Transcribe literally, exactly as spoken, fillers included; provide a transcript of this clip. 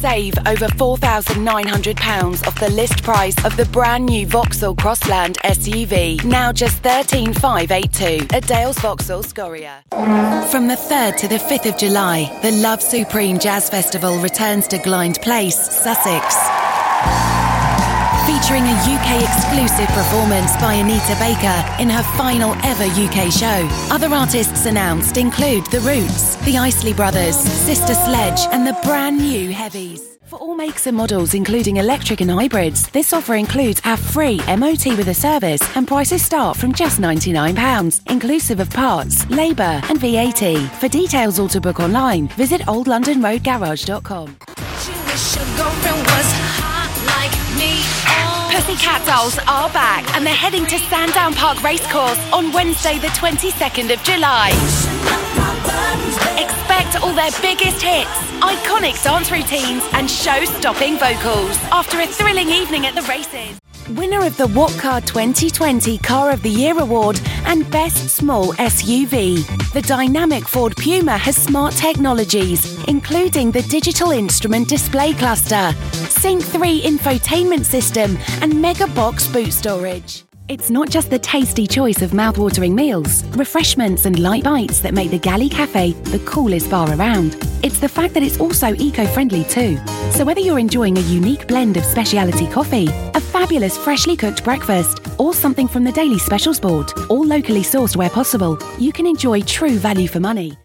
Save over four thousand nine hundred pounds off the list price of the brand new Vauxhall Crossland S U V. Now just thirteen thousand five hundred eighty-two at Dales Vauxhall Scoria. From the third to the fifth of July, the Love Supreme Jazz Festival returns to Glynde Place, Sussex. Featuring a U K exclusive performance by Anita Baker in her final ever U K show. Other artists announced include The Roots, the Isley Brothers, Sister Sledge and the brand new Heavies. For all makes and models, including electric and hybrids, this offer includes our free M O T with a service, and prices start from just ninety-nine pounds, inclusive of parts, labour and V A T. For details or to book online, visit old london road garage dot com. Pussycat Dolls are back and they're heading to Sandown Park Racecourse on Wednesday the twenty-second of July. Expect all their biggest hits, iconic dance routines and show-stopping vocals after a thrilling evening at the races. Winner of the What Car twenty twenty Car of the Year Award and Best Small S U V. The dynamic Ford Puma has smart technologies, including the digital instrument display cluster, Sync three infotainment system and Mega Box boot storage. It's not just the tasty choice of mouth-watering meals, refreshments and light bites that make the Galley Cafe the coolest bar around. It's the fact that it's also eco-friendly too. So whether you're enjoying a unique blend of specialty coffee, a fabulous freshly cooked breakfast, or something from the daily specials board, all locally sourced where possible, you can enjoy true value for money.